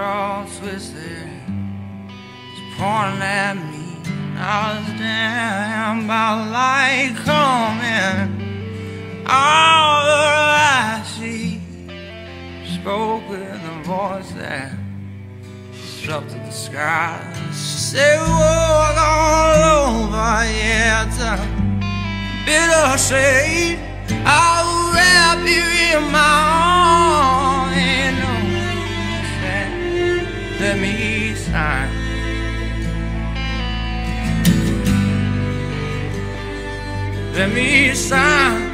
all twisted, it's pointing at me. I was damned by light coming. All I see spoke with a voice that disrupted the sky. She said, walk all over, yeah, it's a bitter shade. I'll wrap you in my arms. Ain't no use, let me sign. Let me sign.